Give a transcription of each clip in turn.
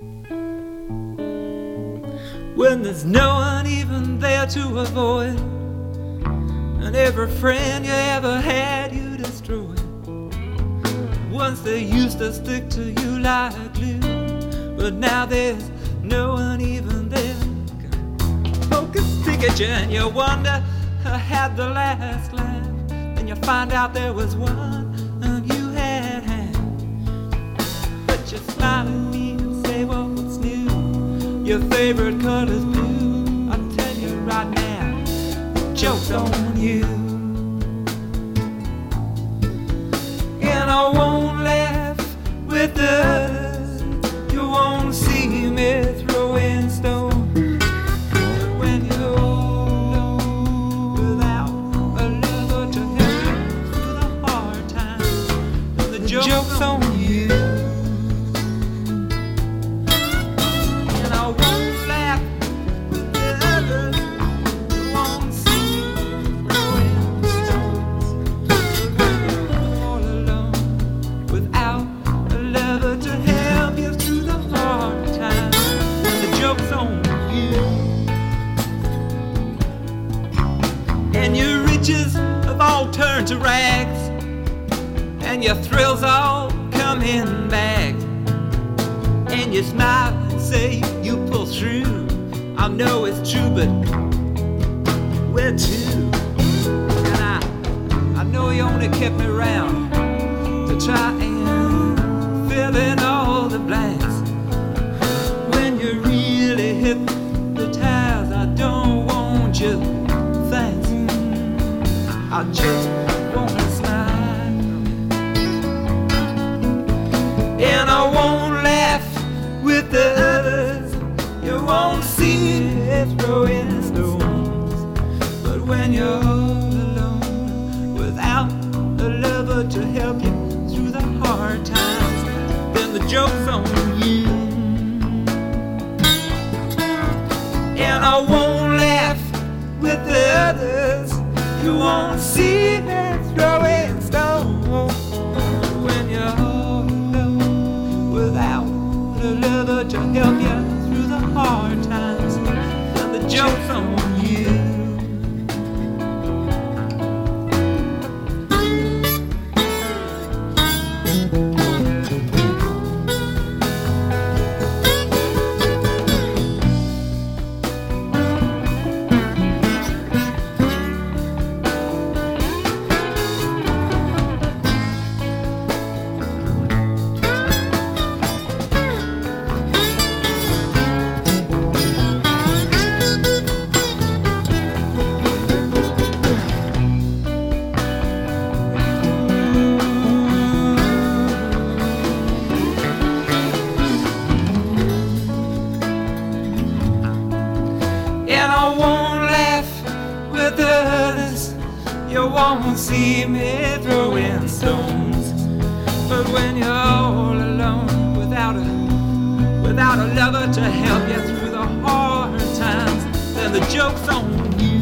When there's no one even there to avoid, and every friend you ever had you destroyed. Once they used to stick to you like glue, but now there's no one even there. Poke a stick at you and you wonder who had the last laugh. Then you find out there was one and you had half. But you smile at me and say, well, what's new? Your favorite color's blue. I'll tell you right now, the joke's on you. And I won't laugh with others. You won't see me throwing stones. But when you're alone without a lover to help you through the hard times, then the joke's on you. And I won't laugh with the others. You won't see me throwing stones. But when you're all alone without a lover to help you through the hard times, then the joke's on you. And your riches have all turned to rags, and your thrills all come in bags. And you smile and say you pull through. I know it's true, but where to? And I know you only kept me around to try and fill in all the blanks. When you really hit the tires, I don't want you, thanks. I just wanna smile. And I won't laugh with the others. You won't see me throwing stones. But when you're all alone without a lover to help you through the hard times, then the joke's on you. And I won't laugh with the others. You won't see me throwing stones. When you're all alone without a lover to help you through the hard times, then the joke's on you. And I won't laugh with the others. You won't see me throwing stones. But when you're all alone without a lover to help you through the hard times, then the joke's on you.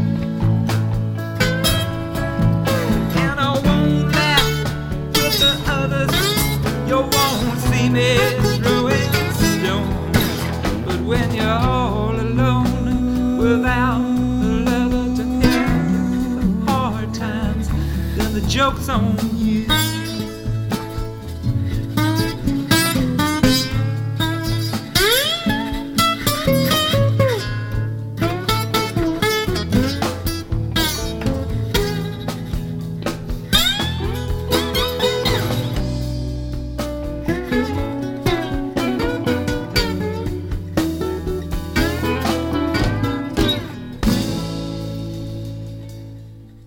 And I won't laugh with the others. You won't see me throwing stones. But when you're all alone without a lover to help you through the hard times, then the joke's on you.